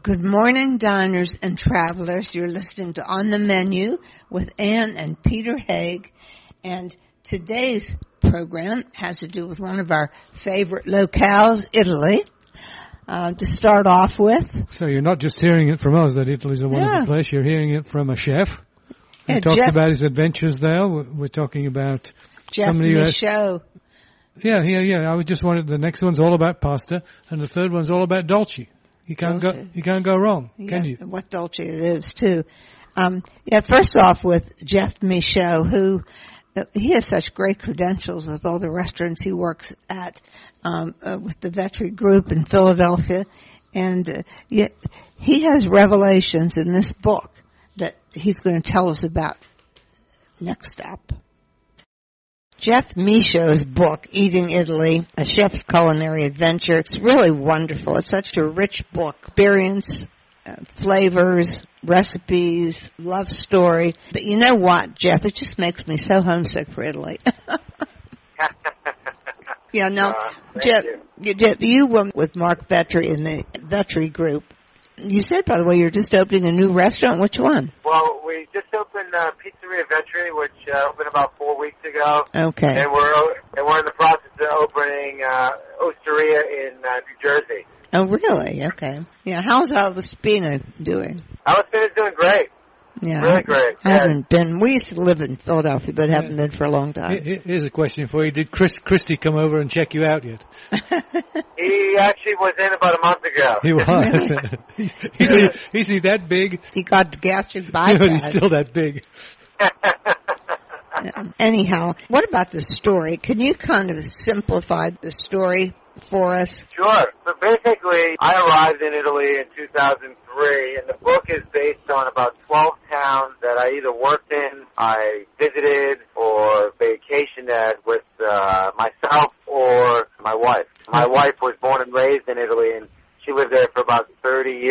Good morning, diners and travelers. You're listening to On the Menu with Ann and Peter Haig. And today's program has to do with one of our favorite locales, Italy. To start off with. So you're not just hearing it from us that Italy's a wonderful place. You're hearing it from a chef who talks about his adventures there. We're talking about Jeff somebody Michaud. Yeah. I was just wanted the next one's all about pasta, and the third one's all about dolce. You can't go wrong, can you? What dolce it is too. First off with Jeff Michaud, who he has such great credentials with all the restaurants he works at, with the Vetri Group in Philadelphia, and yet he has revelations in this book that he's going to tell us about next up. Jeff Michaud's book, Eating Italy, A Chef's Culinary Adventure. It's really wonderful. It's such a rich book. Experience, flavors, recipes, love story. But you know what, Jeff? It just makes me so homesick for Italy. Jeff, you were with Mark Vetri in the Vetri Group. You said, by the way, you're just opening a new restaurant. Which one? Well, we just opened Pizzeria Vetri, which opened about 4 weeks ago. Okay. And we're in the process of opening Osteria in New Jersey. Oh, really? Okay. Yeah. How's Alaspina doing? Alaspina's doing great. Yeah. Really great. I haven't been. We used to live in Philadelphia, but haven't been for a long time. Here's a question for you. Did Christy come over and check you out yet? He actually was in about a month ago. He was. Is he that big? He got gastric bypass. He's still that big. Anyhow, what about the story? Can you kind of simplify the story for us? Sure. So basically, I arrived in Italy in 2003, and the book is based on about 12 towns that I either worked in, I visited, or vacationed at with myself or my wife. My wife was born and raised in Italy, and she lived there for about 32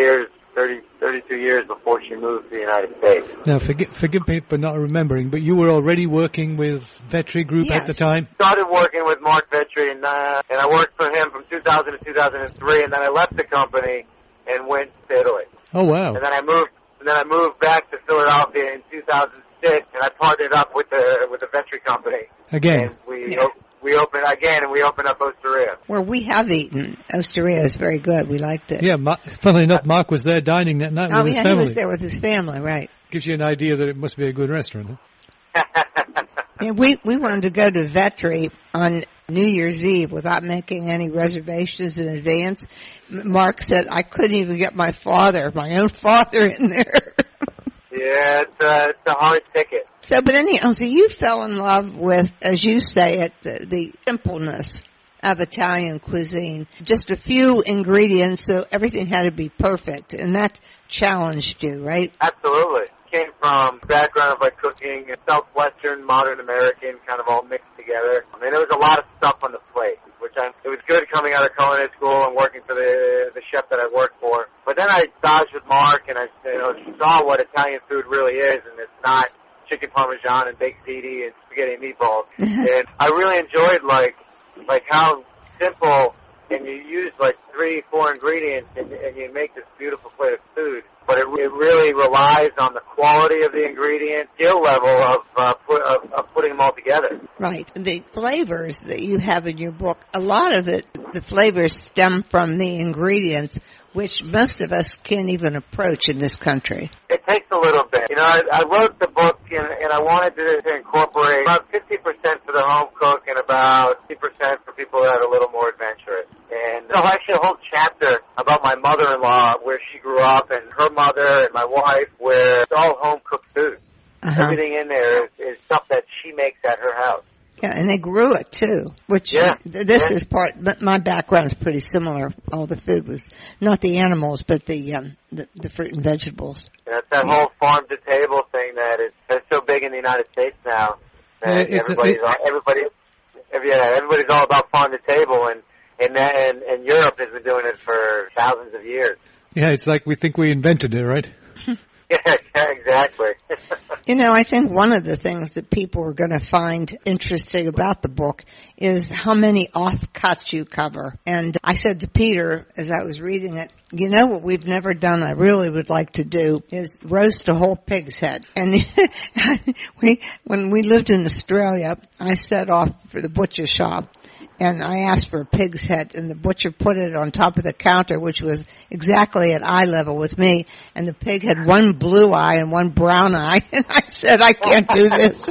years before she moved to the United States. Now, forgive me for not remembering, but you were already working with Vetri Group at the time? Started working with Mark Vetri, and I worked for him from 2000 to 2003, and then I left the company and went to Italy. Oh, wow. And then I moved back to Philadelphia in 2006, and I partnered up with the Vetri company. Again. And we opened again, and we opened up Osteria. Where we have eaten. Osteria is very good. We liked it. Yeah, funnily enough, Mark was there dining that night with his family. He was there with his family, right. Gives you an idea that it must be a good restaurant, huh? Yeah, we wanted to go to Vetri on New Year's Eve without making any reservations in advance. Mark said, I couldn't even get my own father in there. Yeah, it's a hard ticket. So you fell in love with, as you say it, the simpleness of Italian cuisine. Just a few ingredients, so everything had to be perfect, and that challenged you, right? Absolutely. Came from a background of cooking, Southwestern, modern American, kind of all mixed together. I mean, there was a lot of stuff on the plate, it was good coming out of culinary school and working for the chef that I worked for. But then I dodged with Mark, and I saw what Italian food really is, and it's not chicken parmesan and baked ziti and spaghetti and meatballs. And I really enjoyed like how simple, and you use 3-4 ingredients, and you make this beautiful plate of food. But it really relies on the quality of the ingredient, skill level of putting them all together. Right. The flavors that you have in your book, a lot of the flavors stem from the ingredients, which most of us can't even approach in this country. It takes a little bit. I wrote the book, and I wanted to incorporate about 50% for the home cook and about 50% for people that are a little more adventurous. And there's actually a whole chapter about my mother-in-law, where she grew up, and her mother and my wife, where it's all home-cooked food. Uh-huh. Everything in there is stuff that she makes at her house. Yeah, and they grew it too, which is part, but my background is pretty similar. All the food was not the animals, but the fruit and vegetables. Yeah, it's that whole farm to table thing that's so big in the United States now. That everybody's all about farm to table, and Europe has been doing it for thousands of years. Yeah, it's like we think we invented it, right? Yeah, exactly. I think one of the things that people are going to find interesting about the book is how many offcuts you cover. And I said to Peter, as I was reading it, You know what we've never done, I really would like to do, is roast a whole pig's head. And when we lived in Australia, I set off for the butcher shop, and I asked for a pig's head, and the butcher put it on top of the counter, which was exactly at eye level with me, and the pig had one blue eye and one brown eye, and I said, I can't do this.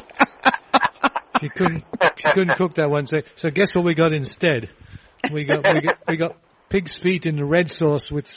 She couldn't cook that one. So guess what we got instead? We got pig's feet in the red sauce with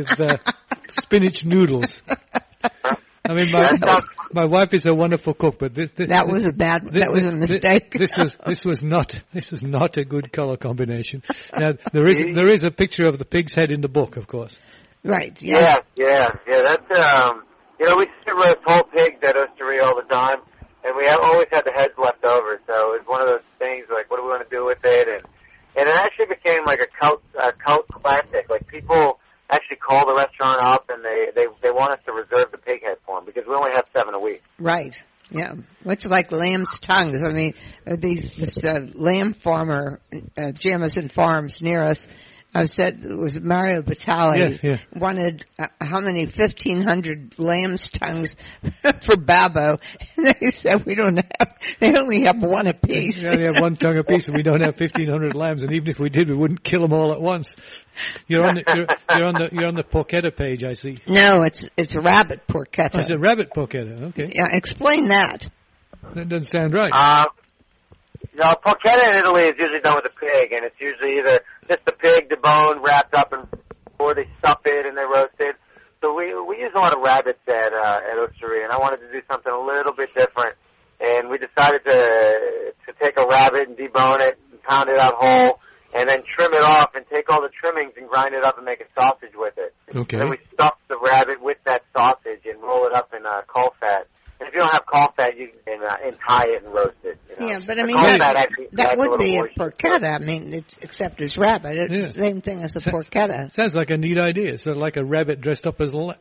spinach noodles. I mean, my wife is a wonderful cook, but that was a mistake. This was not a good color combination. Now there is a picture of the pig's head in the book, of course. Right. Yeah. That's we sit roast whole pigs at Osteria all the time, and we always had the heads left over. So it's one of those things like, what do we want to do with it? And it actually became like a cult classic. Like, people actually call the restaurant up and they want us to reserve the pig head for them because we only have 7 a week. Right. Yeah. What's like lamb's tongues? I mean, this lamb farmer, Jamison Farms near us, I said it was Mario Batali, wanted how many 1,500 lamb's tongues for Babbo, and they said they only have one apiece. We only have one tongue apiece, and we don't have 1,500 lambs. And even if we did, we wouldn't kill them all at once. You're on the porchetta page, I see. No, it's rabbit porchetta. Oh, it's a rabbit porchetta. Okay. Yeah, explain that. That doesn't sound right. No, porchetta in Italy is usually done with a pig, and it's usually either just the pig, the bone wrapped up, or they stuff it and they roast it. So we use a lot of rabbits at Osteria, and I wanted to do something a little bit different. And we decided to take a rabbit and debone it and pound it out whole, and then trim it off and take all the trimmings and grind it up and make a sausage with it. Okay. And then we stuff the rabbit with that sausage and roll it up in caul fat. And if you don't have caul fat, you can tie it and roast it. Yeah, but I mean, that would be a porchetta. I mean, except it's rabbit. It's the same thing as a porchetta. Sounds like a neat idea. So like a rabbit dressed up as not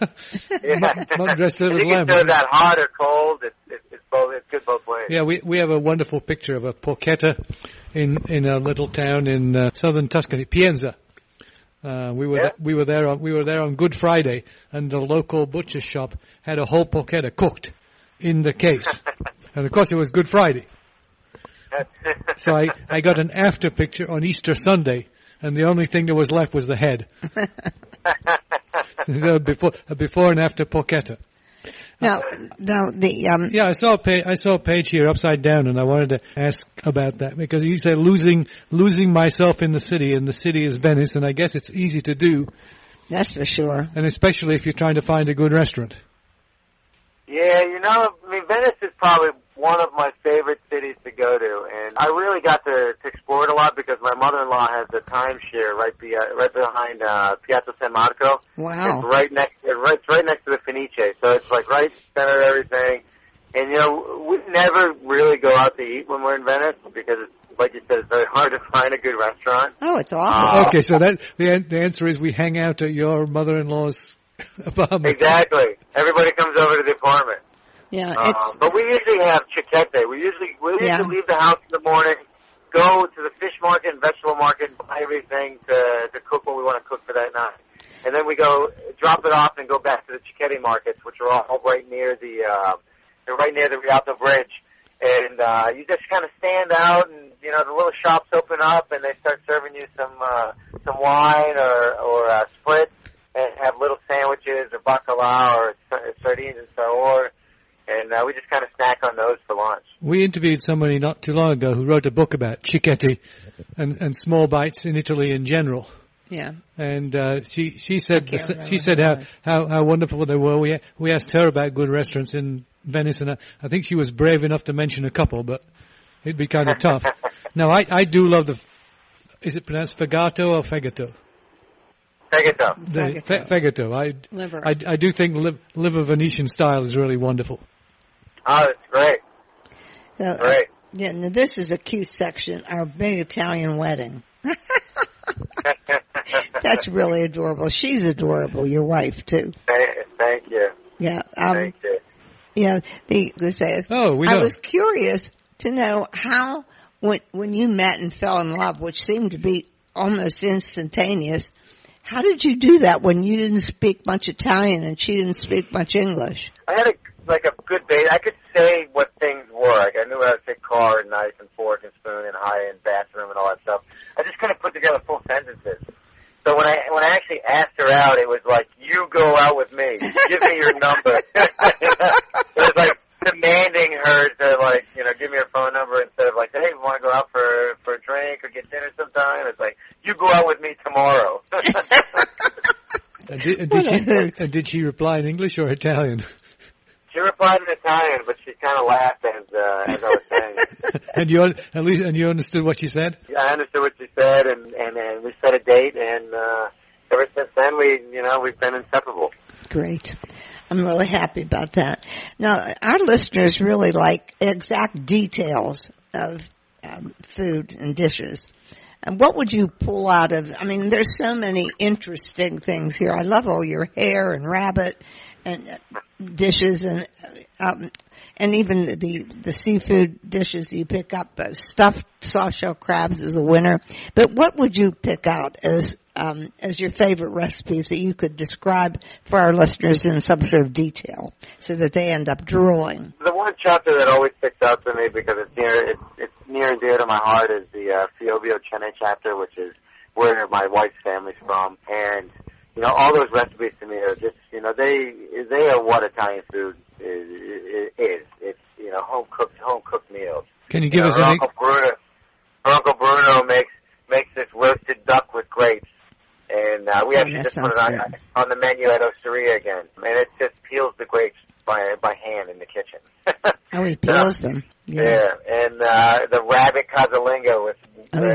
dressed up as lamb. You can serve that hot or cold. It's good both ways. Yeah, we have a wonderful picture of a porchetta in a little town in southern Tuscany, Pienza. We were there on Good Friday, and the local butcher shop had a whole porchetta cooked in the case, and of course it was Good Friday. So I got an after picture on Easter Sunday, and the only thing that was left was the head. Before and after porchetta. Now the I saw a page here upside down, and I wanted to ask about that because you say losing myself in the city, and the city is Venice, and I guess it's easy to do. That's for sure. And especially if you're trying to find a good restaurant. Yeah, Venice is probably one of my favorite cities to go to, and I really got to explore it a lot because my mother-in-law has a timeshare right behind Piazza San Marco. Wow! It's right next to the Fenice, so it's like right center of everything. And we never really go out to eat when we're in Venice because it's, like you said, it's very hard to find a good restaurant. Oh, it's awful. Okay, so that the answer is we hang out at your mother-in-law's apartment. Exactly. Everybody comes over to the apartment. Yeah, but we usually have chiquete. We usually leave the house in the morning, go to the fish market and vegetable market, buy everything to cook what we want to cook for that night, and then we go drop it off and go back to the chiquete markets, which are all right near the Rialto Bridge, and you just kind of stand out, and the little shops open up, and they start serving you some wine or spritz, and have little sandwiches or bacalao or sardines and so. And we just kind of snack on those for lunch. We interviewed somebody not too long ago who wrote a book about chiquetti and small bites in Italy in general. Yeah. And she said how wonderful they were. We asked her about good restaurants in Venice, and I think she was brave enough to mention a couple, but it'd be kind of tough. Now I do love is it pronounced fegato or fegato? Fegato. Fegato. Liver. I do think liver Venetian style is really wonderful. Oh, it's great. So, great. Yeah, now this is a cute section, our big Italian wedding. That's really adorable. She's adorable, your wife, too. Thank you. Yeah. Thank you. Yeah, they say, I was curious to know how, when you met and fell in love, which seemed to be almost instantaneous, How did you do that when you didn't speak much Italian and she didn't speak much English? I had a good base. I could say what things were. Like, I knew how to say car and knife and fork and spoon and high-end bathroom and all that stuff. I just couldn't put together full sentences. So when I actually asked her out, it was like, you go out with me. Give me your number. It was like demanding her to, like, give me her phone number instead of like, hey, we want to go out for a drink or get dinner sometime. It's like, you go out with me tomorrow. Did she reply in English or Italian? She replied in Italian, but she kind of laughed as I was saying. And you understood what she said? Yeah, I understood what she said, and we set a date, and ever since then we've been inseparable. Great. I'm really happy about that. Now, our listeners really like exact details of food and dishes. And what would you pull out of, there's so many interesting things here. I love all your hare and rabbit and dishes and even the seafood dishes you pick up. Stuffed soft-shell crabs is a winner. But what would you pick out as your favorite recipes that you could describe for our listeners in some sort of detail so that they end up drooling? The one chapter that always sticks out to me because it's near and dear to my heart is the Fiobio Cene chapter, which is where my wife's family's from. And all those recipes to me are just, they are what Italian food is. It's, home cooked meals. Can you give us any? Her Uncle Bruno makes this roasted duck with grapes. And we actually just put it on the menu at Osteria again. And it just peels the grapes by hand in the kitchen. Oh, he peels them. Yeah. And the rabbit casalingo with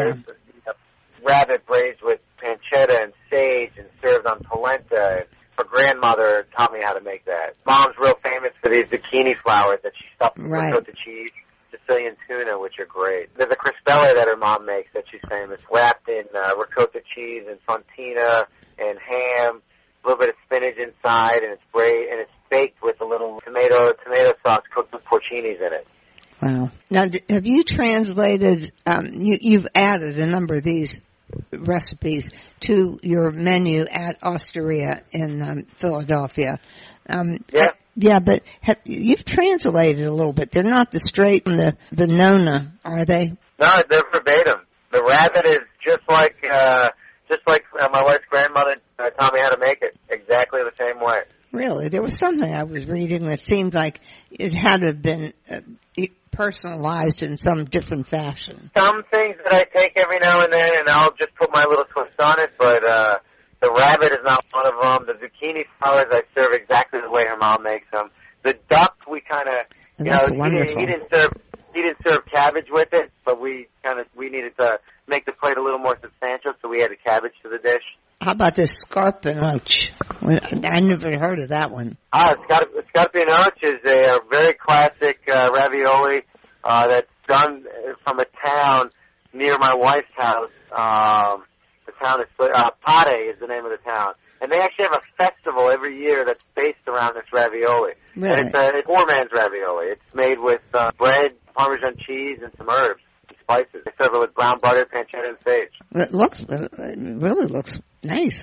rabbit braised with pancetta and sage and served on polenta. Her grandmother taught me how to make that. Mom's real famous for these zucchini flowers that she stuffed with ricotta cheese, Sicilian tuna, which are great. There's a crespella that her mom makes that she's famous, wrapped in ricotta cheese and fontina and ham, a little bit of spinach inside, and it's baked with a little tomato sauce cooked with porcinis in it. Wow. Now, have you translated, you've added a number of these recipes to your menu at Osteria in Philadelphia. Yeah, but you've translated a little bit. They're not the straight from the nona, are they? No, they're verbatim. The rabbit is just like my wife's grandmother taught me how to make it, exactly the same way. Really? There was something I was reading that seemed like it had to have been personalized in some different fashion. Some things that I take every now and then, and I'll just put my little twist on it, but the rabbit is not one of them. The zucchini flowers I serve exactly the way her mom makes them. The duck, we kind of, he didn't serve cabbage with it, but we needed to make the plate a little more substantial, so we added cabbage to the dish. How about this scarpinoche? I never heard of that one. Scarpinoche is a very classic ravioli that's done from a town near my wife's house. The town is Pate is the name of the town, and they actually have a festival every year that's based around this ravioli. Really? And it's a poor man's ravioli. It's made with bread, Parmesan cheese, and some herbs and spices. They serve it with brown butter, pancetta, and sage. It really looks nice.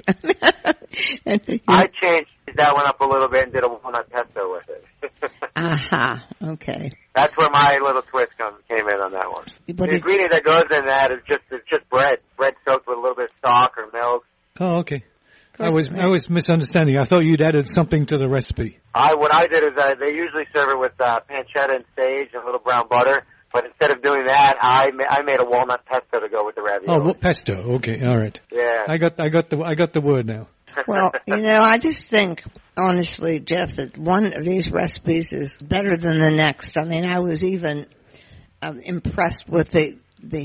I changed that one up a little bit and did a walnut pesto with it. Aha, okay. That's where my little twist came in on that one. But the ingredient that goes in that is just bread soaked with a little bit of stock or milk. Oh, okay. I was misunderstanding. I thought you'd added something to the recipe. What I did is they usually serve it with pancetta and sage and a little brown butter. But instead of doing that, I made a walnut pesto to go with the ravioli. Oh, pesto. Okay, all right. Yeah. I got the word now. Well, I just think, honestly, Jeff, that one of these recipes is better than the next. I mean, I was even impressed with the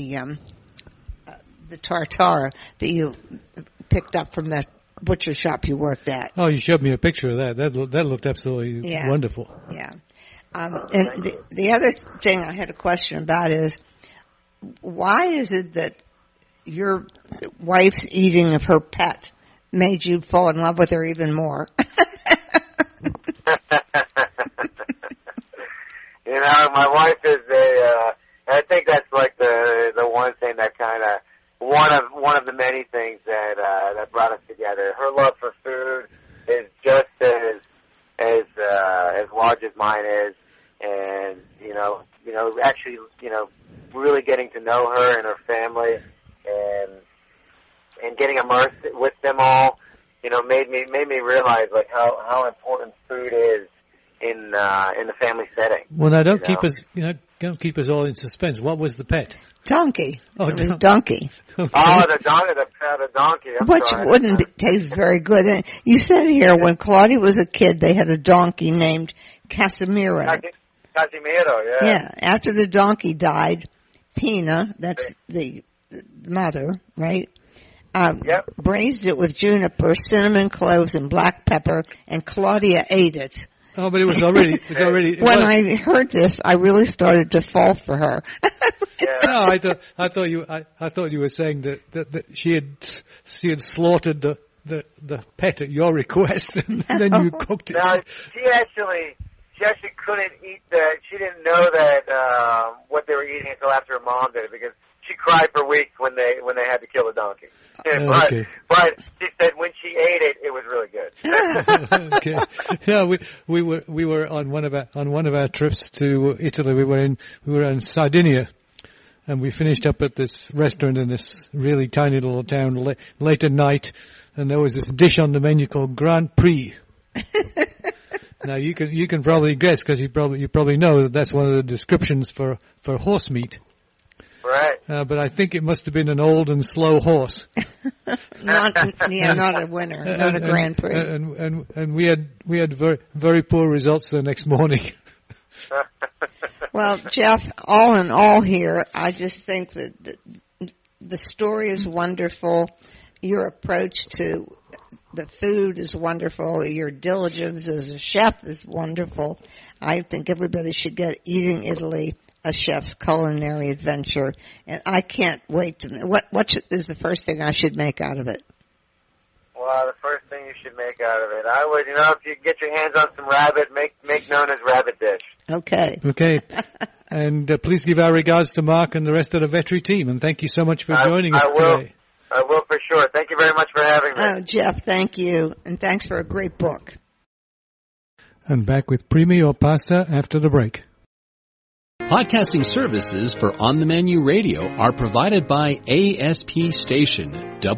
tartare that you picked up from that butcher shop you worked at. Oh, you showed me a picture of that. That looked absolutely wonderful. Yeah. And the other thing I had a question about is, why is it that your wife's eating of her pet made you fall in love with her even more? My wife is I think that's like the one thing that kind of one of the many things that that brought us together. Her love for food is just as large as mine is, and actually really getting to know her and her family, and getting immersed with them all, made me realize like how important food is in the family setting. Well, now don't keep us all in suspense. What was the pet? Donkey. Oh, it was Donkey. Okay. Oh, the donkey. Which wouldn't taste very good. And you said here when Claudia was a kid, they had a donkey named Casimiro. Casimiro, yeah. Yeah. After the donkey died, Pina, that's the mother, right? Yep. Braised it with juniper, cinnamon, cloves, and black pepper, and Claudia ate it. Oh, but it was already. I heard this, I really started to fall for her. Yeah. No, I thought you were saying that she had slaughtered the pet at your request, and then you cooked it. No, she actually couldn't eat she didn't know that what they were eating until after her mom did it, because she cried for weeks when they had to kill the donkey. Okay. But she said when she ate it, it was really good. Okay. Yeah, we were on one of our trips to Italy. We were in Sardinia, and we finished up at this restaurant in this really tiny little town late at night, and there was this dish on the menu called Grand Prix. Now you can probably guess, because you probably know that that's one of the descriptions for horse meat. Right. But I think it must have been an old and slow horse. not a winner, not a Grand Prix. And we had very, very poor results the next morning. Well, Jeff, all in all here, I just think that the story is wonderful. Your approach to the food is wonderful. Your diligence as a chef is wonderful. I think everybody should get Eating Italy, a chef's culinary adventure, and I can't wait to. What is the first thing I should make out of it? Well, the first thing you should make out of it, I would, if you get your hands on some rabbit, make known as rabbit dish. Okay. Okay. And please give our regards to Mark and the rest of the Vetri team, and thank you so much for joining us today. I will for sure. Thank you very much for having me. Oh, Jeff, thank you, and thanks for a great book. And back with Primi or Pasta after the break. Podcasting services for On the Menu Radio are provided by ASP Station,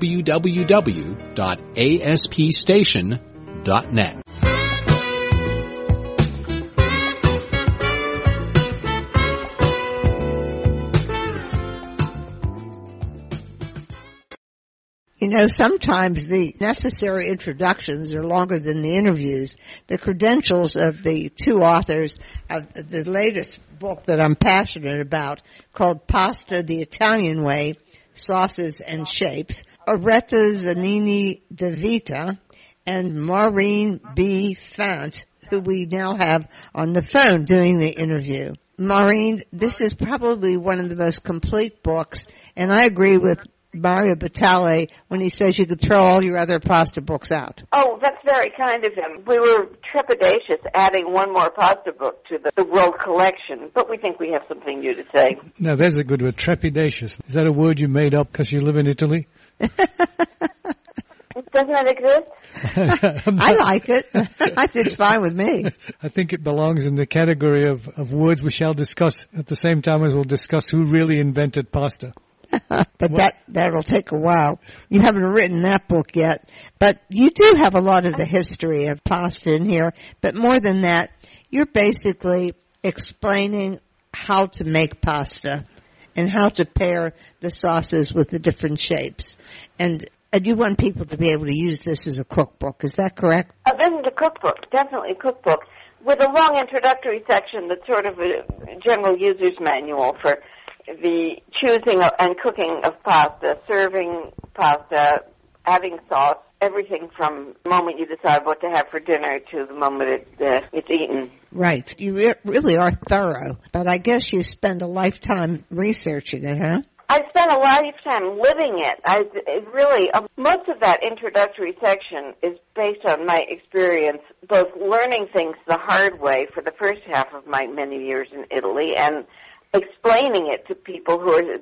www.aspstation.net. Sometimes the necessary introductions are longer than the interviews. The credentials of the two authors of the latest book that I'm passionate about, called Pasta the Italian Way, Sauces and Shapes, Oretta Zanini de Vita and Maureen B. Fant, who we now have on the phone doing the interview. Maureen, this is probably one of the most complete books, and I agree with Mario Batali when he says you could throw all your other pasta books out. Oh, that's very kind of him. We were trepidatious adding one more pasta book to the world collection, but we think we have something new to say. Now, there's a good word, trepidatious. Is that a word you made up because you live in Italy? Doesn't that exist? I like it. It's fine with me. I think it belongs in the category of words we shall discuss at the same time as we'll discuss who really invented pasta. But that'll take a while. You haven't written that book yet. But you do have a lot of the history of pasta in here. But more than that, you're basically explaining how to make pasta and how to pair the sauces with the different shapes. And you want people to be able to use this as a cookbook. Is that correct? This is a cookbook, definitely a cookbook, with a long introductory section that's sort of a general user's manual for the choosing and cooking of pasta, serving pasta, adding sauce, everything from the moment you decide what to have for dinner to the moment it's eaten. Right. You really are thorough, but I guess you spend a lifetime researching it, huh? I spent a lifetime living it. Most of that introductory section is based on my experience, both learning things the hard way for the first half of my many years in Italy and explaining it to people who are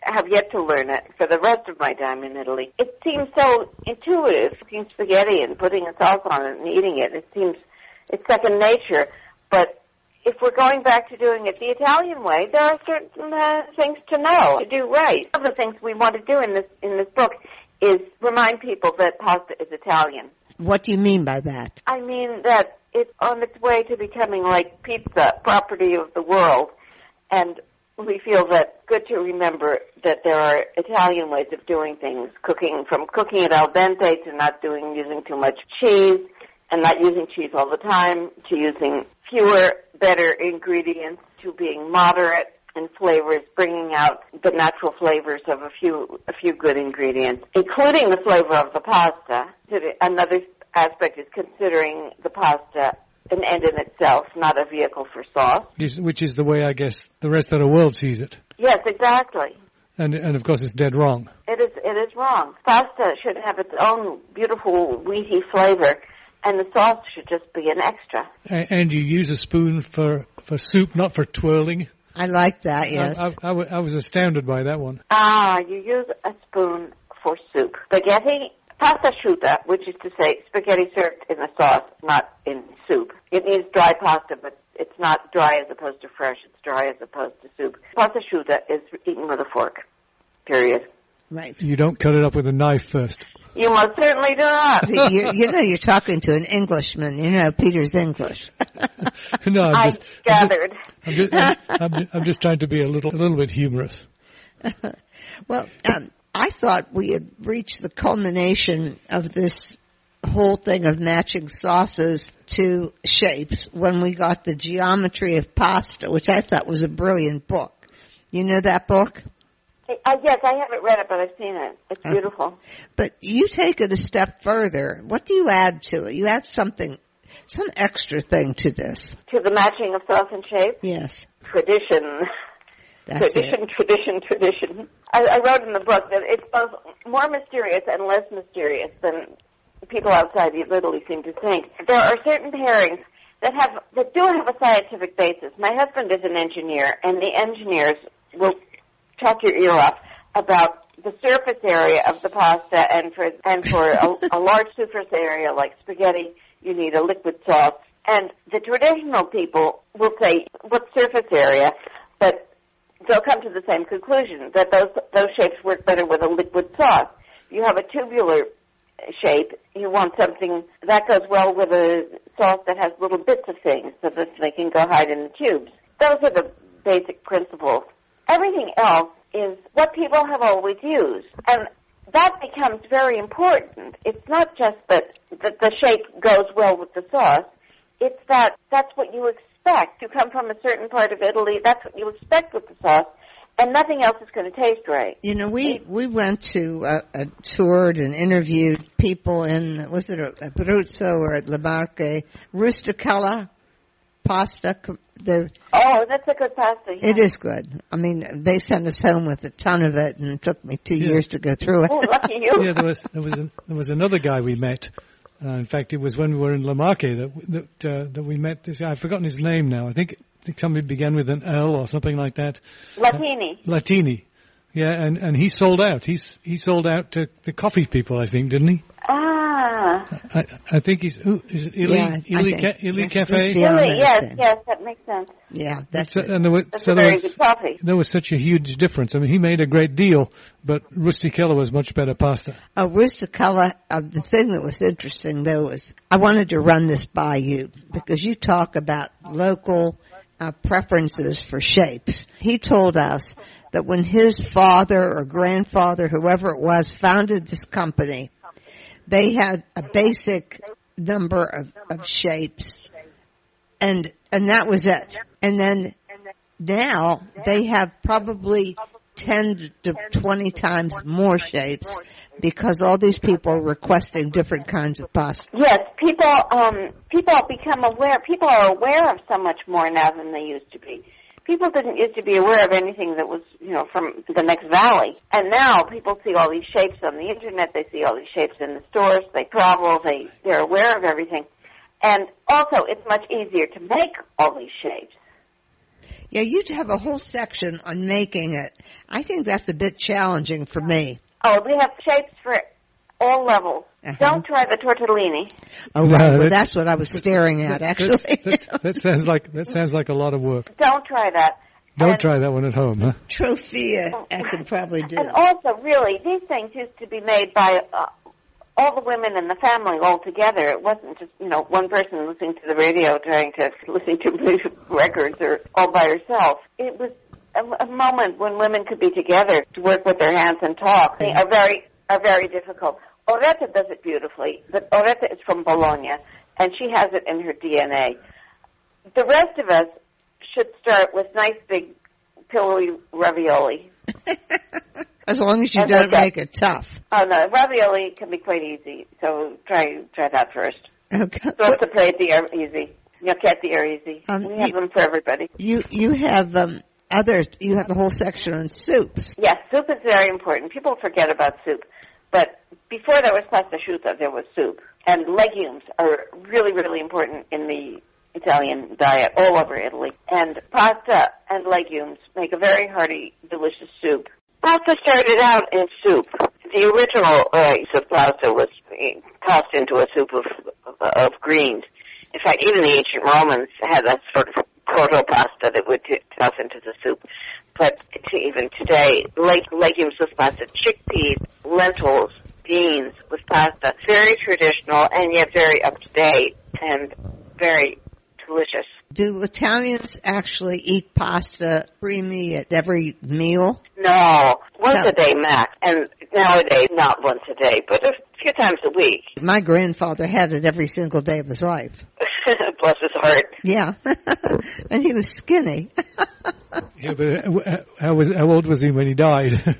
have yet to learn it for the rest of my time in Italy. It seems so intuitive, cooking spaghetti and putting a sauce on it and eating it. It's second nature. But if we're going back to doing it the Italian way, there are certain things to know, to do right. One of the things we want to do in this book is remind people that pasta is Italian. What do you mean by that? I mean that it's on its way to becoming like pizza, property of the world. And we feel that good to remember that there are Italian ways of doing things, from cooking it al dente to not using too much cheese and not using cheese all the time, to using fewer, better ingredients, to being moderate in flavors, bringing out the natural flavors of a few good ingredients, including the flavor of the pasta. Another aspect is considering the pasta an end in itself, not a vehicle for sauce. Which is the way, I guess, the rest of the world sees it. Yes, exactly. And of course it's dead wrong. It is wrong. Pasta should have its own beautiful wheaty flavor, and the sauce should just be an extra. And you use a spoon for soup, not for twirling. I like that, yes. I was astounded by that one. You use a spoon for soup. Spaghetti, pasta asciutta, which is to say spaghetti served in a sauce, not in soup. It means dry pasta, but it's not dry as opposed to fresh. It's dry as opposed to soup. Pasta asciutta is eaten with a fork, period. Right. You don't cut it up with a knife first. You most certainly do not. You're talking to an Englishman. Peter's English. No, I gathered. I'm just trying to be a little bit humorous. Well, I thought we had reached the culmination of this whole thing of matching sauces to shapes when we got The Geometry of Pasta, which I thought was a brilliant book. You know that book? Yes, I haven't read it, but I've seen it. It's beautiful. But you take it a step further. What do you add to it? You add some extra thing to this. To the matching of sauce and shape? Yes. Tradition. That's Tradition. I wrote in the book that it's both more mysterious and less mysterious than people outside of Italy seem to think. There are certain pairings that do have a scientific basis. My husband is an engineer, and the engineers will talk your ear off about the surface area of the pasta, and for a large surface area like spaghetti, you need a liquid sauce. And the traditional people will say, what surface area? But they'll come to the same conclusion, that those shapes work better with a liquid sauce. You have a tubular shape, you want something that goes well with a sauce that has little bits of things so that they can go hide in the tubes. Those are the basic principles. Everything else is what people have always used. And that becomes very important. It's not just that the shape goes well with the sauce. It's that's what you expect. You come from a certain part of Italy, that's what you expect with the sauce, and nothing else is going to taste right. We went to toured and interviewed people in, was it Abruzzo or at Le Marche, Rusticella pasta. That's a good pasta. Yeah. It is good. I mean, they sent us home with a ton of it, and it took me 2 years to go through it. Oh, lucky you. Yeah, there was another guy we met. In fact, it was when we were in Le Marche that we met this guy. I've forgotten his name now. I think somebody began with an L or something like that. Latini. Yeah, and he sold out. He sold out to the coffee people, I think, didn't he? I think he's Ili Cafe. Yes, that makes sense. Yeah, that's a very good coffee. There was such a huge difference. I mean, he made a great deal, but Rusticella was much better pasta. Rusticella, the thing that was interesting, though, was I wanted to run this by you because you talk about local preferences for shapes. He told us that when his father or grandfather, whoever it was, founded this company, they had a basic number of shapes, and that was it. And then now they have probably 10 to 20 times more shapes because all these people are requesting different kinds of pasta. Yes, people become aware. People are aware of so much more now than they used to be. People didn't used to be aware of anything that was, from the next valley. And now people see all these shapes on the internet. They see all these shapes in the stores. They travel. They're aware of everything. And also, it's much easier to make all these shapes. Yeah, you have a whole section on making it. I think that's a bit challenging for me. Oh, we have shapes for all levels. Don't try the tortellini. Oh, right. Well, that's what I was staring at, actually. That sounds like a lot of work. Don't try that. Don't try that one at home, huh? Trophea, I can probably do. And also, really, these things used to be made by all the women in the family all together. It wasn't just, one person listening to the radio listening to records or all by herself. It was a moment when women could be together to work with their hands and talk. They are very difficult. Oretta does it beautifully, but Oretta is from Bologna, and she has it in her DNA. The rest of us should start with nice big pillowy ravioli. As long as you don't make it tough. Oh, no, ravioli can be quite easy, so try that first. Okay. Sottopletti are easy. Gnocchetti are easy. We have them for everybody. You have you have a whole section on soups. Yes, soup is very important. People forget about soup. But before there was pasta asciutta, there was soup. And legumes are really, really important in the Italian diet all over Italy. And pasta and legumes make a very hearty, delicious soup. Pasta started out in soup. The original rice of pasta was tossed into a soup of greens. In fact, even the ancient Romans had that sort of proto-pasta that would toss into the soup. But even today, legumes with pasta, chickpeas, lentils, beans with pasta, very traditional and yet very up-to-date and very delicious. Do Italians actually eat pasta creamy at every meal? No, once a day max. And nowadays, not once a day, but a few times a week. My grandfather had it every single day of his life. Bless his heart. Yeah. And he was skinny. Yeah, but how old was he when he died?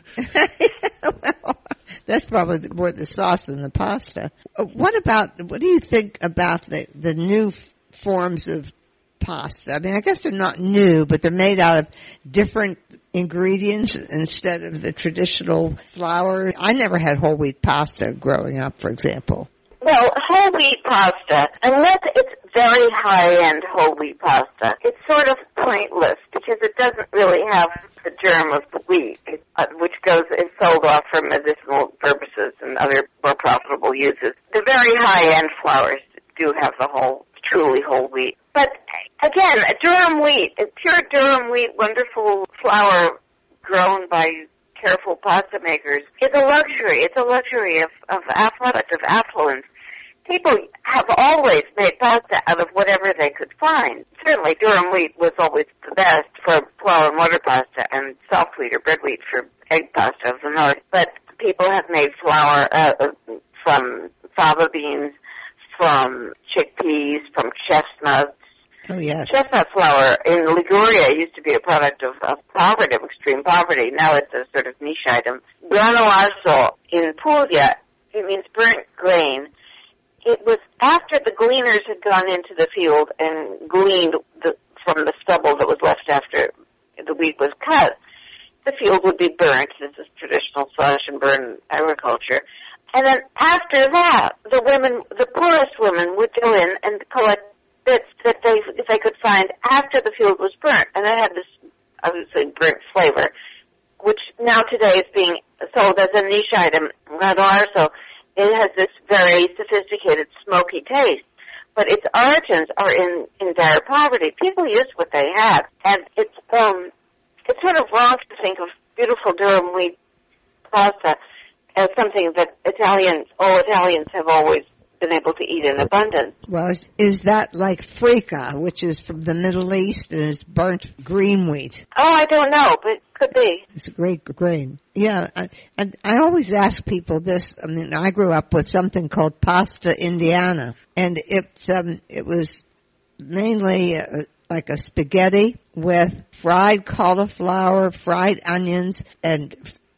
Well, that's probably more the sauce than the pasta. What do you think about the new forms of pasta? I mean, I guess they're not new, but they're made out of different ingredients instead of the traditional flour. I never had whole wheat pasta growing up, for example. Well, whole wheat pasta, unless it's very high-end whole wheat pasta, it's sort of pointless because it doesn't really have the germ of the wheat, which is sold off for medicinal purposes and other more profitable uses. The very high-end flours do have the truly whole wheat. But again, Durum wheat, pure Durum wheat, wonderful flour grown by careful pasta makers, is a luxury. It's a luxury of product of affluence. People have always made pasta out of whatever they could find. Certainly Durum wheat was always the best for flour and water pasta, and soft wheat or bread wheat for egg pasta of the north. But people have made flour from fava beans, from chickpeas, from chestnuts. Oh, yes. Chestnut flour in Liguria used to be a product of poverty, of extreme poverty. Now it's a sort of niche item. Grano arso in Puglia, it means burnt grain. It was after the gleaners had gone into the field and gleaned from the stubble that was left after the wheat was cut. The field would be burnt. This is traditional slash and burn agriculture. And then after that, the poorest women would go in and collect bits that if they could find after the field was burnt. And it had this, obviously, burnt flavor, which now today is being sold as a niche item. Grano arso, it has this very sophisticated, smoky taste. But its origins are in dire poverty. People used what they had. And it's sort of wrong to think of beautiful Durum wheat pasta as something that all Italians have always been able to eat in abundance. Well, is that like freekeh, which is from the Middle East and is burnt green wheat? Oh, I don't know, but it could be. It's a great grain. Yeah, and I always ask people this. I mean, I grew up with something called pasta indiana, and it was mainly like a spaghetti with fried cauliflower, fried onions, and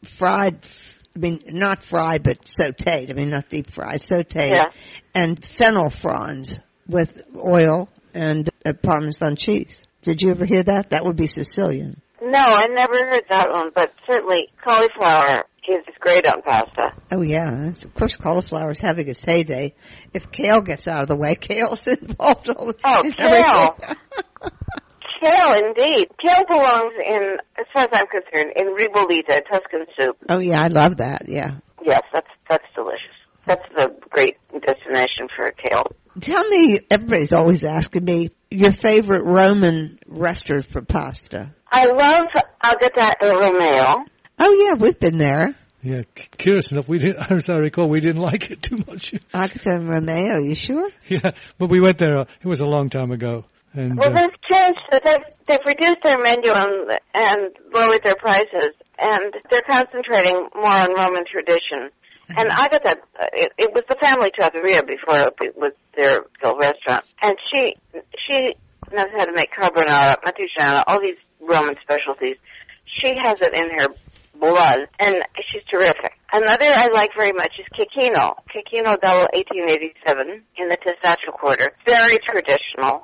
not fried, but sauteed. I mean, not deep fried, sauteed. Yeah. And fennel fronds with oil and Parmesan cheese. Did you ever hear that? That would be Sicilian. No, I never heard that one, but certainly cauliflower is great on pasta. Oh, yeah. Of course, cauliflower is having its heyday. If kale gets out of the way, kale's involved. Kale. Kale, indeed. Kale belongs in, as far as I'm concerned, in ribollita, Tuscan soup. Oh, yeah, I love that, yeah. Yes, that's delicious. That's the great destination for kale. Tell me, everybody's always asking me, your favorite Roman restaurant for pasta. I love Agata e Romeo. Oh, yeah, we've been there. Yeah, curious enough, as I recall, we didn't like it too much. Agata e Romeo, you sure? Yeah, but we went there, it was a long time ago. And, well, they've changed. They've reduced their menu and lowered their prices, and they're concentrating more on Roman tradition. And Agata, it was the family trattoria before it was their real restaurant. And she knows how to make carbonara, matriciana, all these Roman specialties. She has it in her blood, and she's terrific. Another I like very much is Cecchino Double 1887 in the Testaccio Quarter. Very traditional.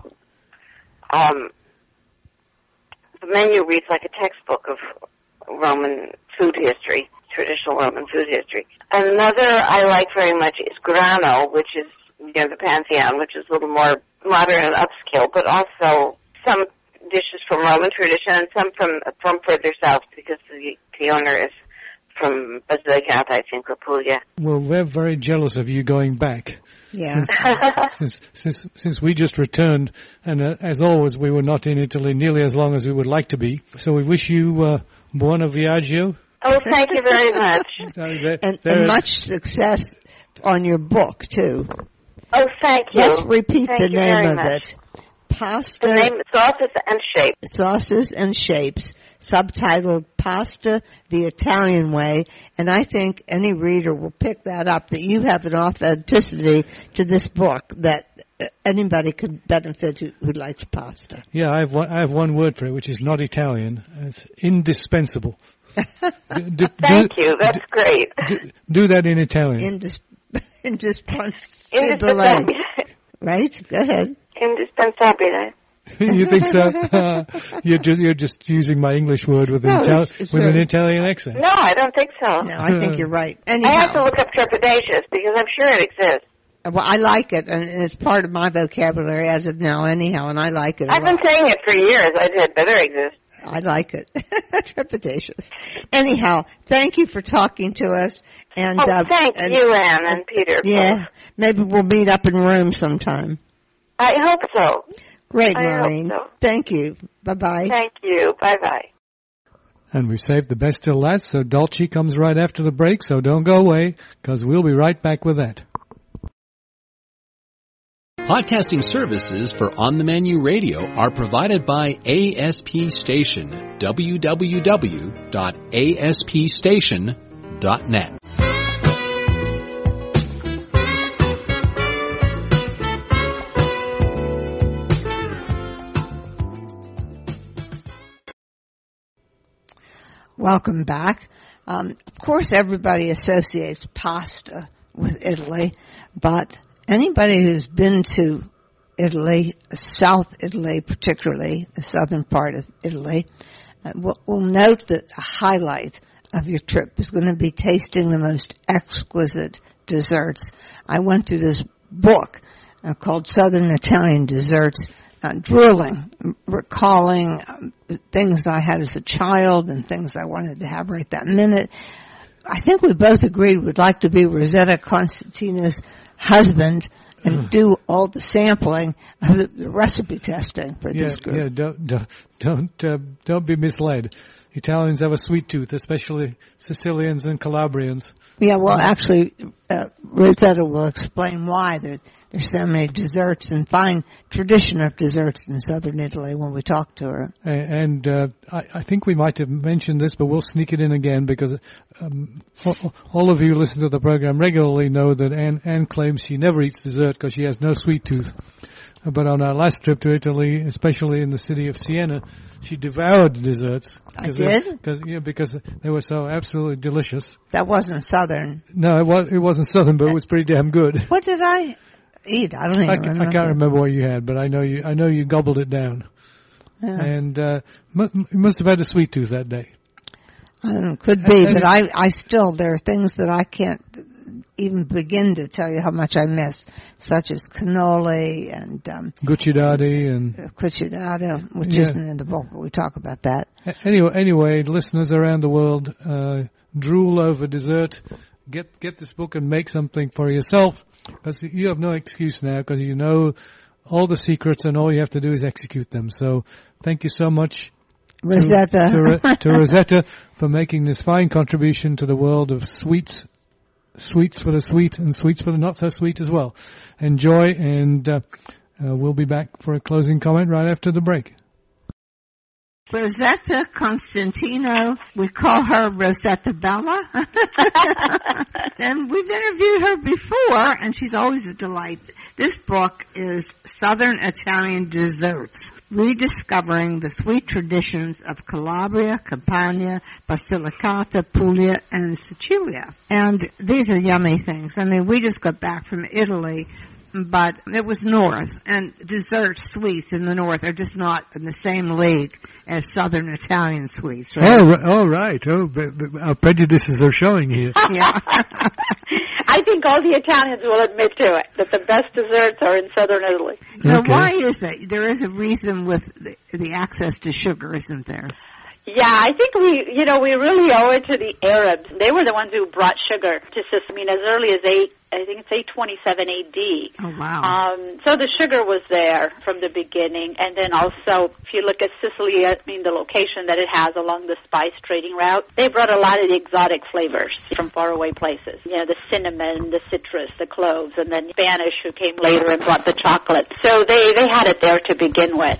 The menu reads like a textbook of Roman food history, traditional Roman food history. Another I like very much is Grano, which is near the Pantheon, which is a little more modern and upscale, but also some dishes from Roman tradition and some from further south, because the owner is from Basilicata, I think, or Puglia. Well, we're very jealous of you going back. Yeah. Since we just returned, and as always, we were not in Italy nearly as long as we would like to be. So we wish you buona viaggio. Oh, thank you very much. and much success on your book, too. Oh, thank you. Let's repeat thank the you name of much. it. Pasta. The name is Sauces and Shapes. Sauces and Shapes, subtitled Pasta the Italian Way. And I think any reader will pick that up, that you have an authenticity to this book that anybody could benefit who likes pasta. Yeah, I have one word for it, which is not Italian. It's indispensable. Thank you. That's great. Do that in Italian. Indispensable. Right? Go ahead. Indispensabile. You think so? You're just using my English word with an Italian accent. No, I don't think so. No, I think you're right. Anyhow, I have to look up trepidatious because I'm sure it exists. Well, I like it, and it's part of my vocabulary as of now anyhow, and I like it a I've lot. been saying it for years. I said better exist. I like it. Trepidatious. Anyhow, thank you for talking to us. And thank you, Ann and Peter. Yeah, maybe we'll meet up in Rome sometime. I hope so. Great, Maureen. I hope so. Thank you. Bye-bye. Thank you. Bye-bye. And we've saved the best till last, so Dolce comes right after the break, so don't go away, because we'll be right back with that. Podcasting services for On the Menu Radio are provided by ASP Station, www.aspstation.net. Welcome back. Of course, everybody associates pasta with Italy, but anybody who's been to Italy, South Italy particularly, the southern part of Italy, will note that a highlight of your trip is going to be tasting the most exquisite desserts. I went to this book called Southern Italian Desserts, drooling, recalling things I had as a child and things I wanted to have right that minute. I think we both agreed we'd like to be Rosetta Constantino's husband and do all the sampling of the recipe testing for this group. Yeah, don't be misled. Italians have a sweet tooth, especially Sicilians and Calabrians. Yeah, well, actually, Rosetta will explain why there's so many desserts and fine tradition of desserts in southern Italy when we talk to her. And I think we might have mentioned this, but we'll sneak it in again because all of you who listen to the program regularly know that Anne claims she never eats dessert because she has no sweet tooth. But on our last trip to Italy, especially in the city of Siena, she devoured desserts. I did? Because they were so absolutely delicious. That wasn't southern. No, it wasn't southern, but it was pretty damn good. What did I eat? I don't even remember. I can't remember what you had, but I know you gobbled it down. Yeah. And you must have had a sweet tooth that day. Could be, but I still, there are things that I can't even begin to tell you how much I miss, such as cannoli and Cuccidati and cuccidata, which isn't in the book, but we talk about that. Anyway, listeners around the world, drool over dessert. Get this book and make something for yourself, because you have no excuse now, because you know all the secrets and all you have to do is execute them. So thank you so much, Rosetta. to Rosetta, for making this fine contribution to the world of sweets for the sweet and sweets for the not so sweet as well. Enjoy, and we'll be back for a closing comment right after the break. Rosetta Constantino, we call her Rosetta Bella. And we've interviewed her before, and she's always a delight. This book is Southern Italian Desserts, Rediscovering the Sweet Traditions of Calabria, Campania, Basilicata, Puglia, and Sicilia. And these are yummy things. I mean, we just got back from Italy, but it was north, and dessert sweets in the north are just not in the same league as Southern Italian sweets. Right? Oh, right. Oh, our prejudices are showing here. Yeah. I think all the Italians will admit to it, that the best desserts are in southern Italy. Now, why is that? There is a reason with the access to sugar, isn't there? Yeah, I think we really owe it to the Arabs. They were the ones who brought sugar to Sicily, as early as 827 A.D. Oh, wow. So the sugar was there from the beginning. And then also, if you look at Sicily, the location that it has along the spice trading route, they brought a lot of the exotic flavors from faraway places. The cinnamon, the citrus, the cloves, and then Spanish who came later and brought the chocolate. So they had it there to begin with.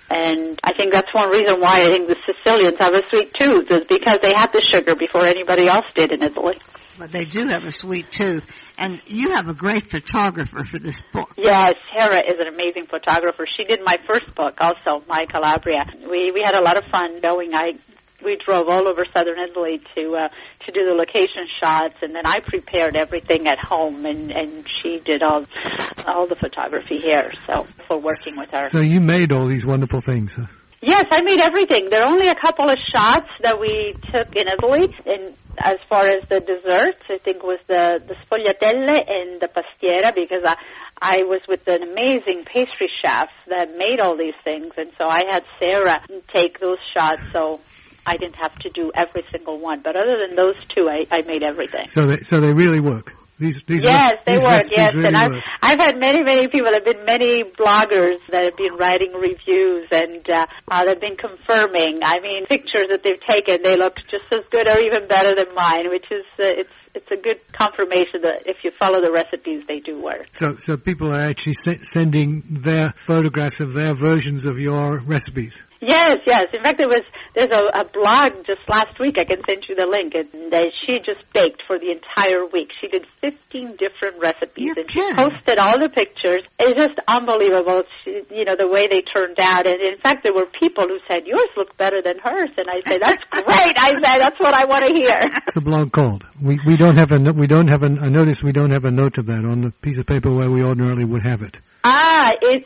And I think that's one reason why I think the Sicilians have a sweet tooth, is because they had the sugar before anybody else did in Italy. But they do have a sweet tooth. And you have a great photographer for this book. Yes, Sarah is an amazing photographer. She did my first book also, My Calabria. We had a lot of fun going. We drove all over southern Italy to do the location shots, and then I prepared everything at home, and she did all the photography here, so for working with her. So you made all these wonderful things, huh? Yes, I made everything. There are only a couple of shots that we took in Italy, and as far as the desserts, I think was the sfogliatelle and the pastiera, because I was with an amazing pastry chef that made all these things, and so I had Sarah take those shots, so I didn't have to do every single one. But other than those two, I made everything. So they really work. These yes, they work. Yes, really and work. I've had many people. There've been many bloggers that have been writing reviews, and they've been confirming. I mean, pictures that they've taken, they look just as good or even better than mine, which is it's a good confirmation that if you follow the recipes, they do work. So people are actually sending their photographs of their versions of your recipes. Yes. In fact, there's a blog just last week. I can send you the link. And she just baked for the entire week. She did 15 different recipes, and she posted all the pictures. It's just unbelievable, the way they turned out. And in fact, there were people who said, yours look better than hers. And I said, that's great. I said, that's what I want to hear. What's the blog called? We don't have a I noticed we don't have a note of that on the piece of paper where we ordinarily would have it. It's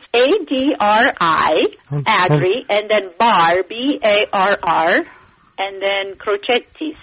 ADRI, Adri, and then bar, BARR, and then Crocetti,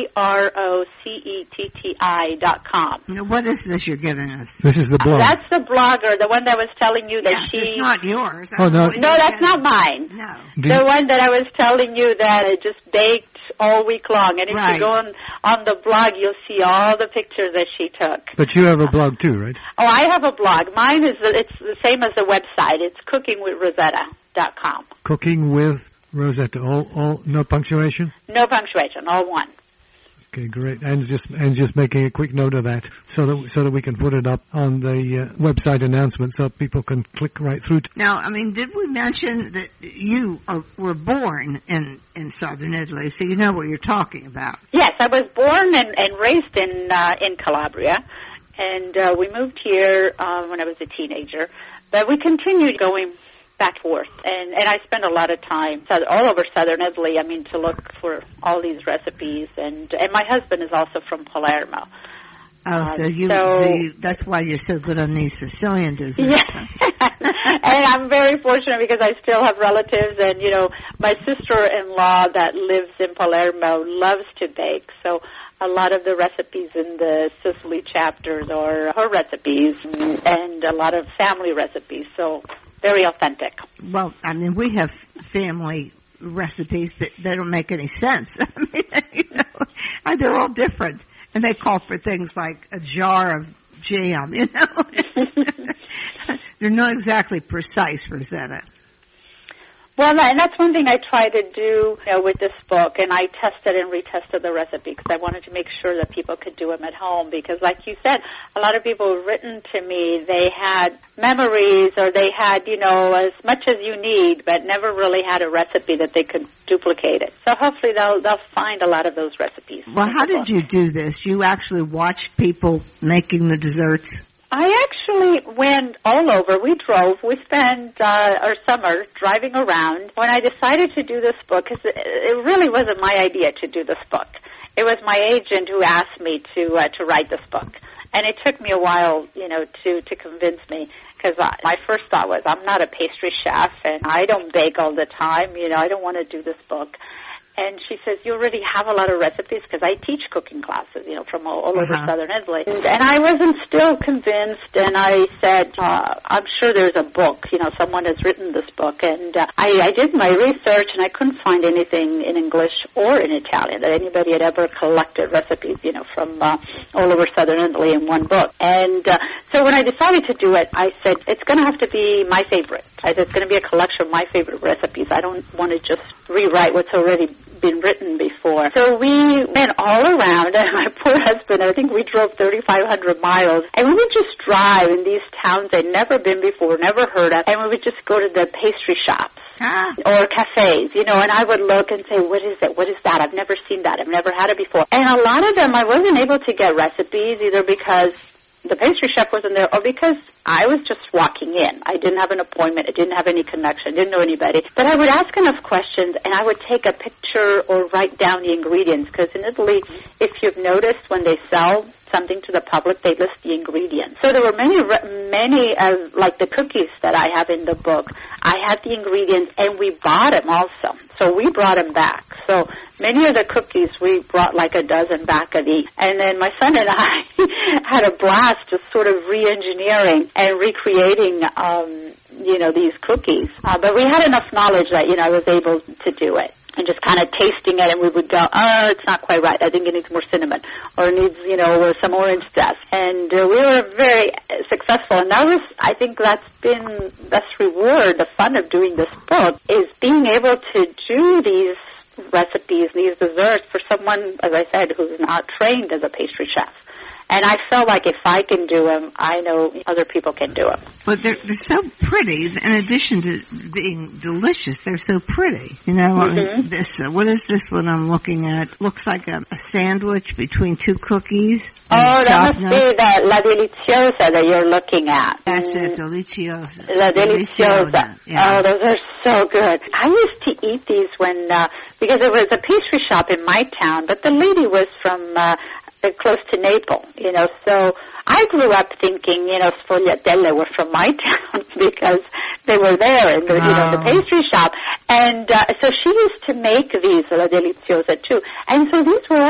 CROCETTI.com. Now, what is this you're giving us? This is the blog. That's the blogger, the one that was telling you that it's not yours. Oh, no. No, that's not mine. No. The one that I was telling you that I just baked all week long. And if you go on the blog, you'll see all the pictures that she took. But you have a blog too, right? Oh, I have a blog. Mine it's the same as the website. It's cookingwithrosetta.com. Cooking with Rosetta. All no punctuation? No punctuation, all one. Okay, great. And just making a quick note of that so that we can put it up on the website announcement so people can click right through. Now, I mean, did we mention that you were born in southern Italy, so you know what you're talking about? Yes, I was born and raised in Calabria, and we moved here when I was a teenager. But we continued going back and forth, and I spent a lot of time all over southern Italy, to look for all these recipes, and my husband is also from Palermo. Oh, so that's why you're so good on these Sicilian desserts. Yeah. And I'm very fortunate because I still have relatives, and, my sister-in-law that lives in Palermo loves to bake, so a lot of the recipes in the Sicily chapters are her recipes and a lot of family recipes, so very authentic. Well, I mean, we have family recipes, but they don't make any sense. I mean, they're all different, and they call for things like a jar of jam, They're not exactly precise, Rosetta. Well, and that's one thing I try to do with this book, and I tested and retested the recipe because I wanted to make sure that people could do them at home because, like you said, a lot of people have written to me, they had memories or they had, as much as you need, but never really had a recipe that they could duplicate it. So hopefully they'll find a lot of those recipes. Well, how did you do this? You actually watched people making the desserts? I actually went all over. We drove. We spent our summer driving around. When I decided to do this book, because it really wasn't my idea to do this book. It was my agent who asked me to write this book. And it took me a while, to convince me. Because my first thought was, I'm not a pastry chef, and I don't bake all the time. I don't want to do this book. And she says, you already have a lot of recipes because I teach cooking classes, from all over southern Italy. And I wasn't still convinced, and I said, I'm sure there's a book, someone has written this book. And I did my research, and I couldn't find anything in English or in Italian that anybody had ever collected recipes, from all over southern Italy in one book. And so when I decided to do it, I said, it's going to have to be my favorite. I said, it's going to be a collection of my favorite recipes. I don't want to just rewrite what's already been written before. So we went all around, and my poor husband, I think we drove 3,500 miles, and we would just drive in these towns I'd never been before, never heard of, and we would just go to the pastry shops or cafes, and I would look and say, what is it? What is that? I've never seen that. I've never had it before. And a lot of them I wasn't able to get recipes either because the pastry chef wasn't there or because I was just walking in. I didn't have an appointment. I didn't have any connection. I didn't know anybody. But I would ask enough questions, and I would take a picture or write down the ingredients. Because in Italy, if you've noticed, when they sell something to the public, they list the ingredients. So there were many, like the cookies that I have in the book. I had the ingredients, and we bought them also. So we brought them back. So many of the cookies, we brought like a dozen back of each. And then my son and I had a blast just sort of re-engineering and recreating, these cookies. But we had enough knowledge that, I was able to do it. And just kind of tasting it, and we would go, it's not quite right. I think it needs more cinnamon, or it needs, some orange zest. And we were very successful. And I think that's been best reward, the fun of doing this book, is being able to do these recipes, these desserts for someone, as I said, who's not trained as a pastry chef. And I felt like if I can do them, I know other people can do them. But they're so pretty. In addition to being delicious, they're so pretty. This what is this one I'm looking at? Looks like a sandwich between two cookies. Oh, that must be the La Deliciosa that you're looking at. That's it, Deliciosa. La Deliciosa. Yeah. Oh, those are so good. I used to eat these when, because there was a pastry shop in my town, but the lady was from close to Naples, so I grew up thinking, sfogliatelle were from my town because they were there in the pastry shop. And so she used to make these, La Deliciosa, too. And so these were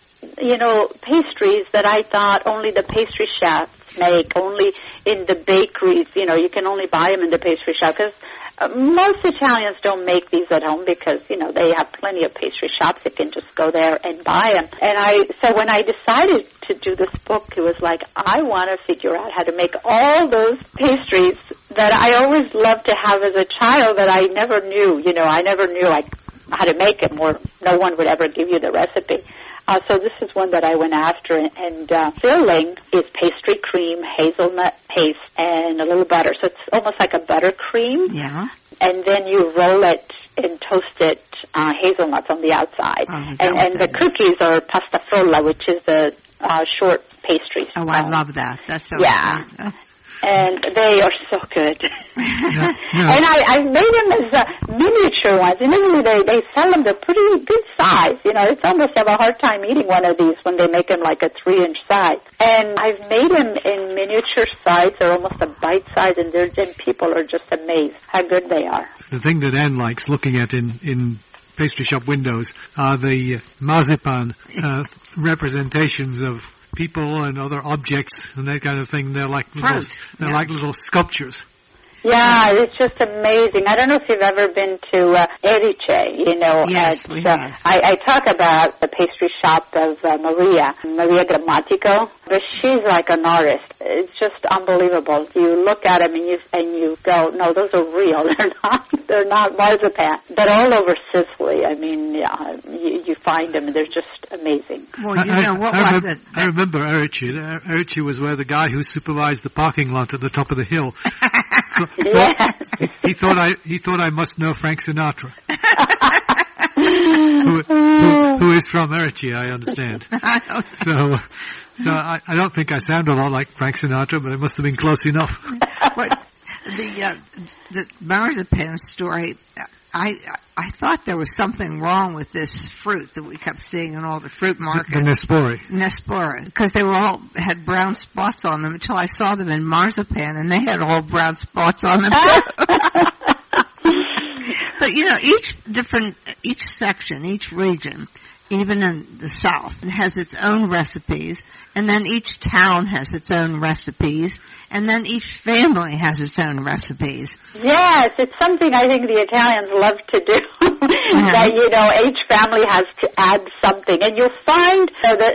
all, pastries that I thought only the pastry chefs make, only in the bakeries, you can only buy them in the pastry shop because most Italians don't make these at home because, they have plenty of pastry shops. You can just go there and buy them. And so when I decided to do this book, it was like, I want to figure out how to make all those pastries that I always loved to have as a child that I never knew. I never knew how to make them, or no one would ever give you the recipe. So this is one that I went after, and filling is pastry cream, hazelnut paste, and a little butter. So it's almost like a buttercream. Yeah. And then you roll it and toast it, hazelnuts on the outside. And the cookies are pasta frolla, which is the short pastries. Oh, I love that. That's so good. And they are so good. Yeah. And I made them as miniature ones. In Italy, they sell them. They're pretty good size. It's almost have a hard time eating one of these when they make them like a 3-inch size. And I've made them in miniature size. They're almost a bite size, and people are just amazed how good they are. The thing that Anne likes looking at in pastry shop windows are the marzipan representations of people and other objects and that kind of thing. They're like like little sculptures. Yeah, it's just amazing. I don't know if you've ever been to Erice, Yes, we have. I talk about the pastry shop of Maria Grammatico, but she's like an artist. It's just unbelievable. You look at them and you go, no, those are real. They're not marzipan. But all over Sicily, I mean, you find them and they're just amazing. Well, what was it? I remember Erice. Erice was where the guy who supervised the parking lot at the top of the hill. Yes. He thought I must know Frank Sinatra, who is from Erice, I understand. So I don't think I sound a lot like Frank Sinatra, but it must have been close enough. But the marzipan story, I thought there was something wrong with this fruit that we kept seeing in all the fruit markets. The Nespora, because they had brown spots on them until I saw them in marzipan, and they had all brown spots on them too. But each section, each region, even in the South, has its own recipes, and then each town has its own recipes, and then each family has its own recipes. Yes, it's something I think the Italians love to do. That, each family has to add something. And you'll find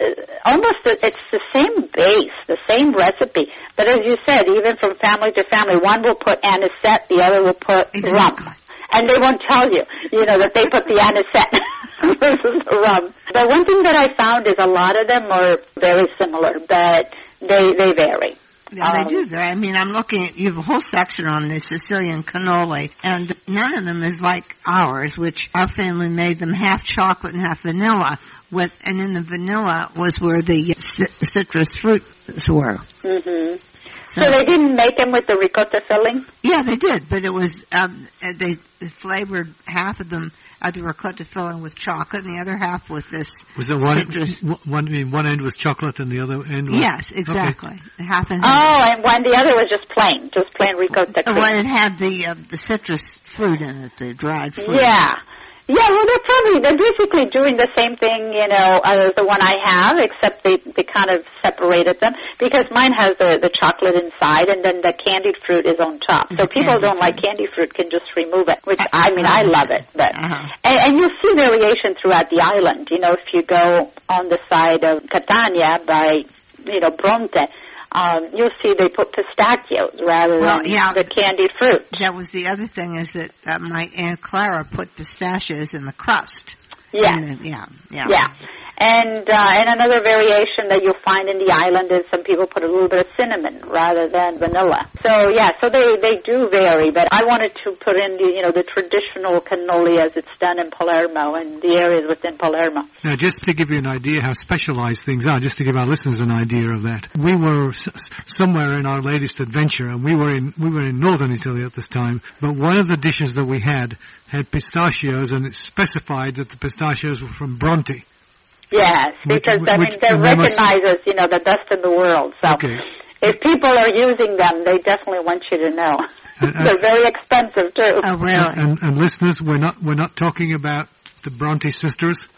it's the same base, the same recipe. But as you said, even from family to family, one will put anisette, the other will put rum. And they won't tell you, that they put the anisette versus the rum. But one thing that I found is a lot of them are very similar, but they vary. Yeah, they do vary. I mean, I'm looking at, you have a whole section on the Sicilian cannoli, and none of them is like ours, which our family made them half chocolate and half vanilla, and in the vanilla was where the citrus fruits were. Mm-hmm. So they didn't make them with the ricotta filling? Yeah, they did, but it was, they flavored half of them of the ricotta filling with chocolate and the other half with this citrus. One end was chocolate and the other end was... Yes, exactly. Okay. Half and half. And the other was just plain ricotta cream. Well, it had the citrus fruit in it, the dried fruit. Yeah. Yeah, well, they're basically doing the same thing, as the one I have, except they kind of separated them, because mine has the chocolate inside, and then the candied fruit is on top. So people don't like candied fruit can just remove it, which, I love it. But and you'll see variation throughout the island. If you go on the side of Catania by, Bronte, you'll see they put pistachios rather than the candied fruit. That was the other thing, is that my Aunt Clara put pistachios in the crust. Yes. Yeah. And another variation that you'll find in the island is some people put a little bit of cinnamon rather than vanilla. So they do vary, but I wanted to put in the traditional cannoli as it's done in Palermo and the areas within Palermo. Now, just to give you an idea how specialized things are, just to give our listeners an idea of that, we were somewhere in our latest adventure, and we were in northern Italy at this time, but one of the dishes that we had pistachios, and it specified that the pistachios were from Bronte. Yes, because they recognize us, the best in the world. So if people are using them, they definitely want you to know. They're very expensive too. Oh, really? And listeners, we're not talking about the Bronte sisters.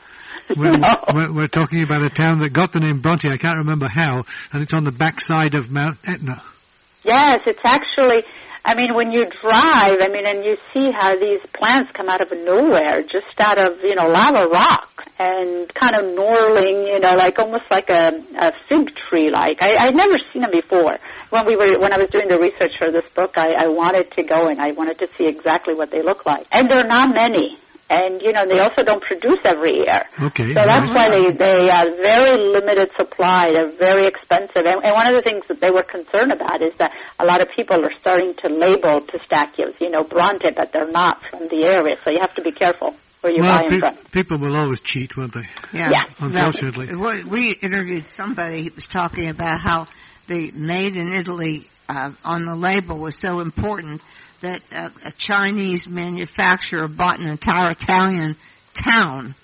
We're talking about a town that got the name Bronte. I can't remember how, and it's on the backside of Mount Etna. Yes, it's actually. When you drive, and you see how these plants come out of nowhere, just out of, lava rock, and kind of gnarling, almost like a fig tree, I'd never seen them before. When I was doing the research for this book, I wanted to go and I wanted to see exactly what they look like. And there are not many. And, they also don't produce every year. Okay. So that's why they are very limited supply. They're very expensive. And one of the things that they were concerned about is that a lot of people are starting to label pistachios, Bronte, but they're not from the area. So you have to be careful where you buy them from. People will always cheat, won't they? Yeah. Unfortunately. We interviewed somebody who was talking about how the made in Italy on the label was so important that a Chinese manufacturer bought an entire Italian town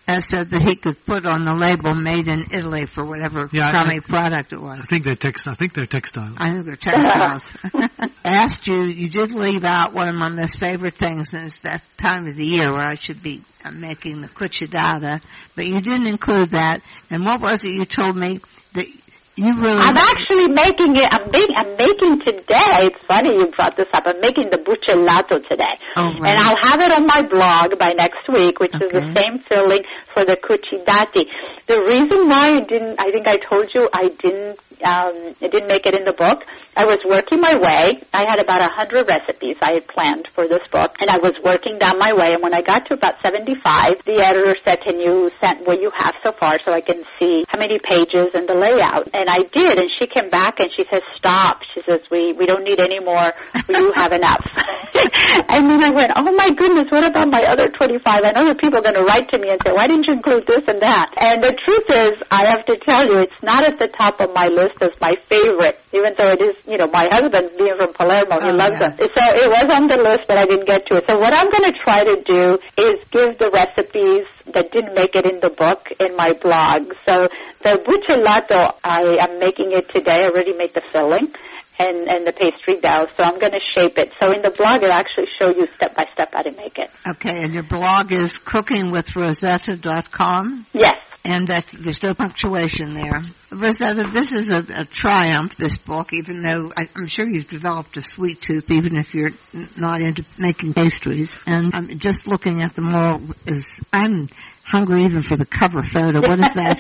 said that he could put on the label "Made in Italy" for whatever crummy product it was. I think they're textiles. I think they're textiles. I asked you. You did leave out one of my most favorite things, and it's that time of the year where I should be making the cucciadata, but you didn't include that. And what was it you told me that you really? I'm actually making it. I'm making today. It's funny you brought this up. I'm making the buccellato today, right. And I'll have it on my blog by next week, which is the same filling for the cuccidati. The reason why I think I told you I didn't make it in the book. I was working my way. I had about 100 recipes I had planned for this book, and I was working down my way. And when I got to about 75, the editor said, "Can you send what you have so far so I can see how many pages and the layout?" And I did, and she came back and she says, "Stop." She says, "We don't need any more. You have enough." And then I went, "Oh my goodness, what about my other 25? I know that people are going to write to me and say, why didn't you include this and that?" And the truth is, I have to tell you, it's not at the top of my list as my favorite, even though it is, my husband being from Palermo, he loves them. So it was on the list, but I didn't get to it. So what I'm going to try to do is give the recipes that didn't make it in the book in my blog. So the buccellato, I am making it today. I already made the filling and the pastry dough, so I'm going to shape it. So in the blog, it'll actually show you step by step how to make it. Okay, and your blog is cookingwithrosetta.com? Yes. And there's no punctuation there. Rosetta, this is a triumph, this book, even though I'm sure you've developed a sweet tooth, even if you're not into making pastries. And I'm just looking at them all, I'm hungry even for the cover photo. What is that?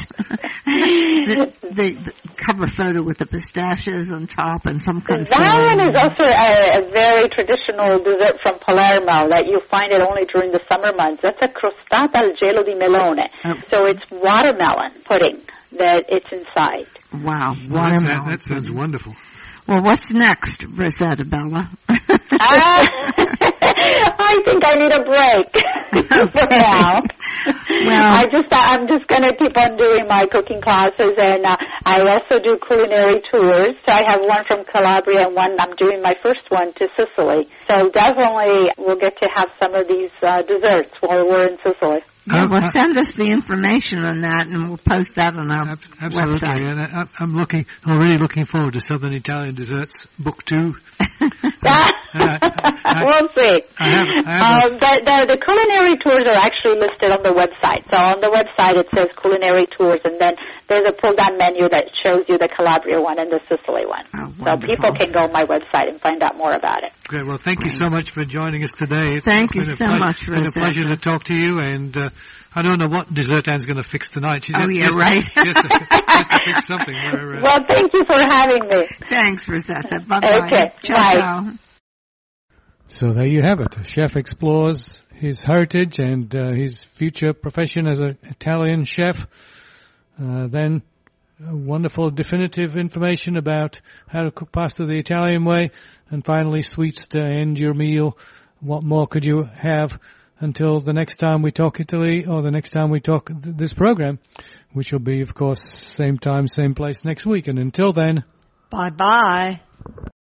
the cover photo with the pistachios on top and some kind of that one is also a very traditional dessert from Palermo that you find it only during the summer months. That's a crostata al gelo di melone. So it's watermelon pudding that it's inside. Wow, watermelon. That sounds wonderful. Well, what's next, Rosetta Bella? I think I need a break for now. Well, I'm just going to keep on doing my cooking classes, and I also do culinary tours. So I have one from Calabria and one I'm doing my first one to Sicily. So definitely we'll get to have some of these desserts while we're in Sicily. Yeah, well, send us the information on that, and we'll post that on our absolutely. website. And I'm already looking forward to Southern Italian Desserts Book 2. We'll see. The culinary tours are actually listed on the website. So on the website it says culinary tours, and then there's a pull-down menu that shows you the Calabria one and the Sicily one. Oh, so people can go on my website and find out more about it. Great. Well, thank you so much for joining us today. Thank you so much, It's been a pleasure to talk to you, and I don't know what dessert Anne's going to fix tonight. She right. She has to fix something. Well, thank you for having me. Thanks, Rosetta. Bye-bye. Okay. Ciao. So there you have it. A chef explores his heritage and his future profession as an Italian chef. Then wonderful definitive information about how to cook pasta the Italian way. And finally, sweets to end your meal. What more could you have until the next time we talk Italy, or the next time we talk this program, which will be, of course, same time, same place next week. And until then, bye-bye.